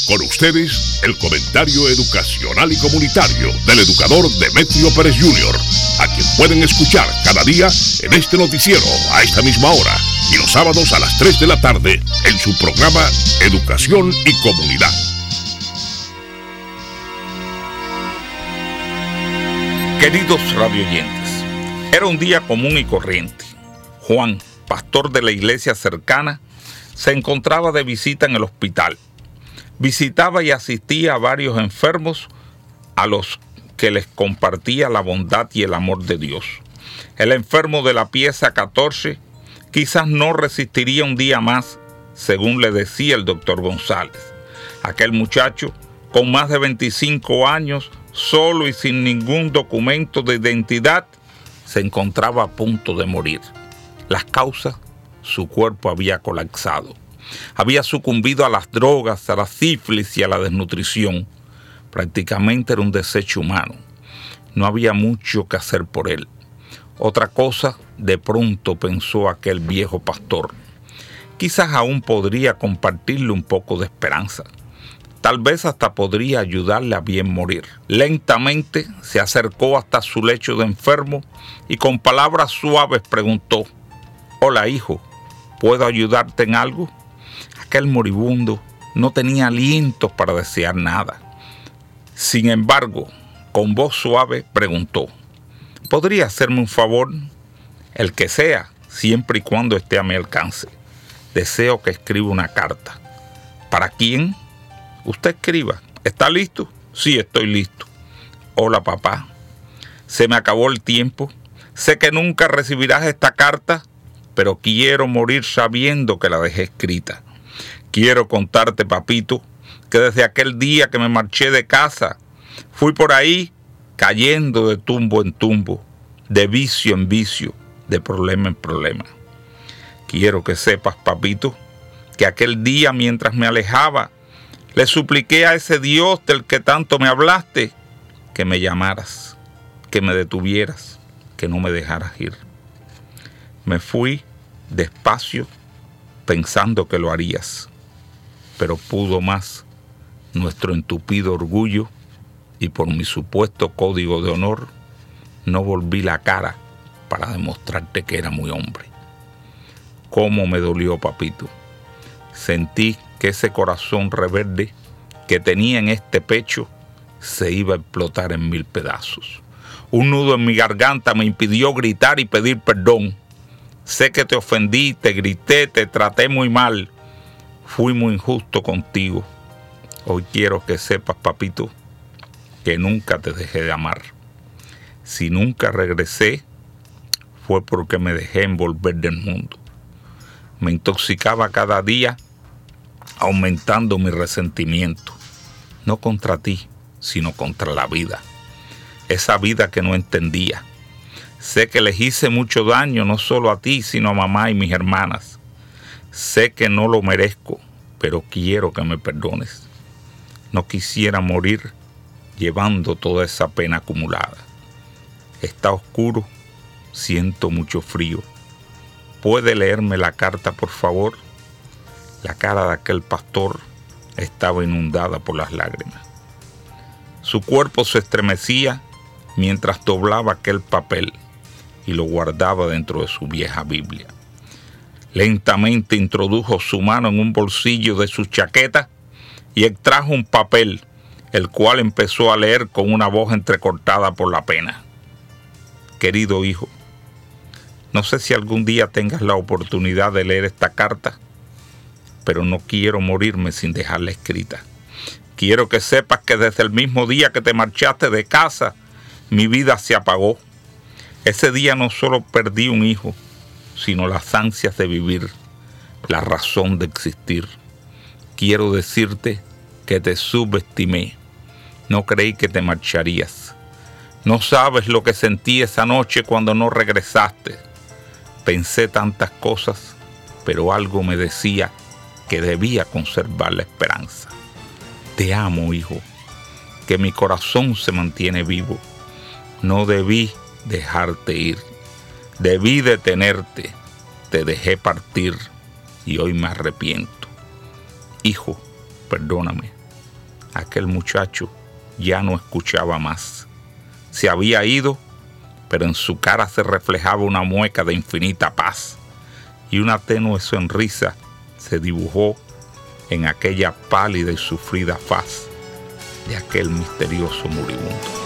Con ustedes, el comentario educacional y comunitario del educador Demetrio Pérez Jr., a quien pueden escuchar cada día en este noticiero a esta misma hora y los sábados a las 3 de la tarde en su programa Educación y Comunidad. Queridos radioyentes, era un día común y corriente. Juan, pastor de la iglesia cercana, se encontraba de visita en el hospital. Visitaba y asistía a varios enfermos a los que les compartía la bondad y el amor de Dios. El enfermo de la pieza 14 quizás no resistiría un día más, según le decía el doctor González. Aquel muchacho, con más de 25 años, solo y sin ningún documento de identidad, se encontraba a punto de morir. Las causas: su cuerpo había colapsado. Había sucumbido a las drogas, a la sífilis y a la desnutrición. Prácticamente era un desecho humano. No había mucho que hacer por él. Otra cosa, de pronto pensó aquel viejo pastor. Quizás aún podría compartirle un poco de esperanza. Tal vez hasta podría ayudarle a bien morir. Lentamente se acercó hasta su lecho de enfermo y con palabras suaves preguntó: «Hola, hijo, ¿puedo ayudarte en algo?». Aquel moribundo no tenía alientos para desear nada. Sin embargo, con voz suave preguntó: «¿Podría hacerme un favor?». «El que sea, siempre y cuando esté a mi alcance. Deseo que escriba una carta». «¿Para quién?». «Usted escriba». «¿Está listo?». «Sí, estoy listo». «Hola, papá. Se me acabó el tiempo. Sé que nunca recibirás esta carta, pero quiero morir sabiendo que la dejé escrita. Quiero contarte, papito, que desde aquel día que me marché de casa, fui por ahí cayendo de tumbo en tumbo, de vicio en vicio, de problema en problema. Quiero que sepas, papito, que aquel día mientras me alejaba, le supliqué a ese Dios del que tanto me hablaste, que me llamaras, que me detuvieras, que no me dejaras ir. Me fui despacio pensando que lo harías, pero pudo más nuestro entupido orgullo y por mi supuesto código de honor no volví la cara para demostrarte que era muy hombre. Cómo me dolió, papito. Sentí que ese corazón rebelde que tenía en este pecho se iba a explotar en 1000 pedazos. Un nudo en mi garganta me impidió gritar y pedir perdón. Sé que te ofendí, te grité, te traté muy mal. Fui muy injusto contigo. Hoy quiero que sepas, papito, que nunca te dejé de amar. Si nunca regresé, fue porque me dejé envolver del mundo. Me intoxicaba cada día, aumentando mi resentimiento. No contra ti, sino contra la vida. Esa vida que no entendía. Sé que les hice mucho daño, no solo a ti, sino a mamá y mis hermanas. Sé que no lo merezco, pero quiero que me perdones. No quisiera morir llevando toda esa pena acumulada. Está oscuro, siento mucho frío. ¿Puede leerme la carta, por favor?». La cara de aquel pastor estaba inundada por las lágrimas. Su cuerpo se estremecía mientras doblaba aquel papel y lo guardaba dentro de su vieja Biblia. Lentamente introdujo su mano en un bolsillo de su chaqueta y extrajo un papel, el cual empezó a leer con una voz entrecortada por la pena. «Querido hijo, no sé si algún día tengas la oportunidad de leer esta carta, pero no quiero morirme sin dejarla escrita. Quiero que sepas que desde el mismo día que te marchaste de casa, mi vida se apagó. Ese día no solo perdí un hijo, sino las ansias de vivir, la razón de existir. Quiero decirte que te subestimé. No creí que te marcharías. No sabes lo que sentí esa noche cuando no regresaste. Pensé tantas cosas, pero algo me decía que debía conservar la esperanza. Te amo, hijo, que mi corazón se mantiene vivo. No debí dejarte ir. Debí detenerte. Te dejé partir y hoy me arrepiento. Hijo, perdóname. Aquel muchacho ya no escuchaba más. Se había ido, pero en su cara se reflejaba una mueca de infinita paz y una tenue sonrisa se dibujó en aquella pálida y sufrida faz de aquel misterioso moribundo.